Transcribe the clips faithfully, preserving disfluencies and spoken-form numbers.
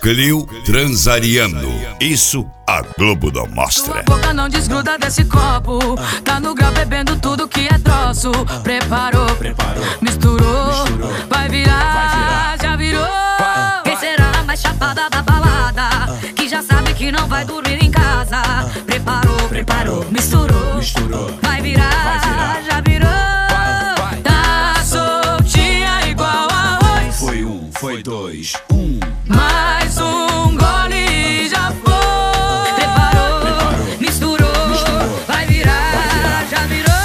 Clio Transariano. Isso a Globo não mostra. Tua boca não desgruda desse copo. Tá no grau bebendo tudo que é troço. Preparou, Preparou. misturou, Misturou. Vai, virar, Vai virar. já virou. Vai. Quem será a mais chapada da balada? Que já sabe que não vai dormir em casa. Preparou, Preparou. misturou, Misturou. Vai virar, Vai virar. já virou. Vai, vai. Tá soltinha igual arroz. Foi um, foi dois, um. Mais um gole e já foi. Preparou, Preparou. misturou, Misturou. Vai virar, Vai virar. já virou.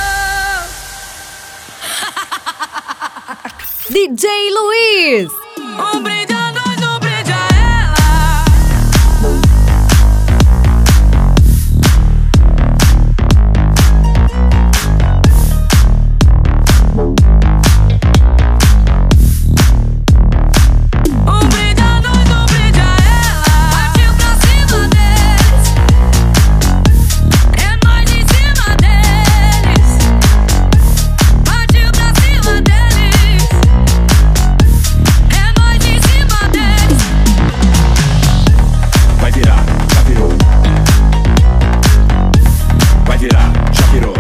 D J Luiz. Um brinde a nós, um brinde a ela. Um brinde a nós, um brinde a ela. Partiu pra cima deles. É nós em cima deles. Partiu pra cima deles. É nós em cima deles. Vai virar, já virou. Vai virar, já virou.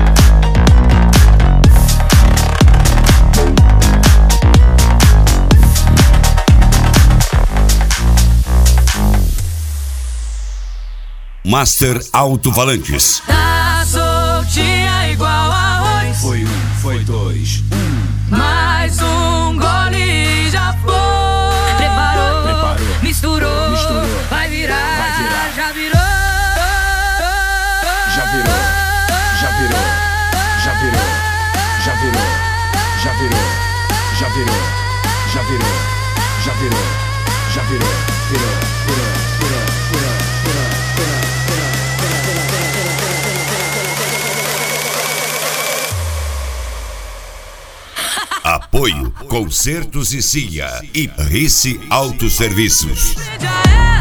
Master Alto-Falantes. Tá soltinha igual arroz. Foi um, foi dois, um. Mais um gole e já foi. Preparou, Preparou. misturou, Misturou. Vai virar, Vai virar. já virou. Já virou, já virou, já virou, já virou, já virou, já virou, já virou, já virou, já virou, virou, virou, virou, virou, virou, virou, Apoio Concertos e Cia e Rice Autosserviços. Já é.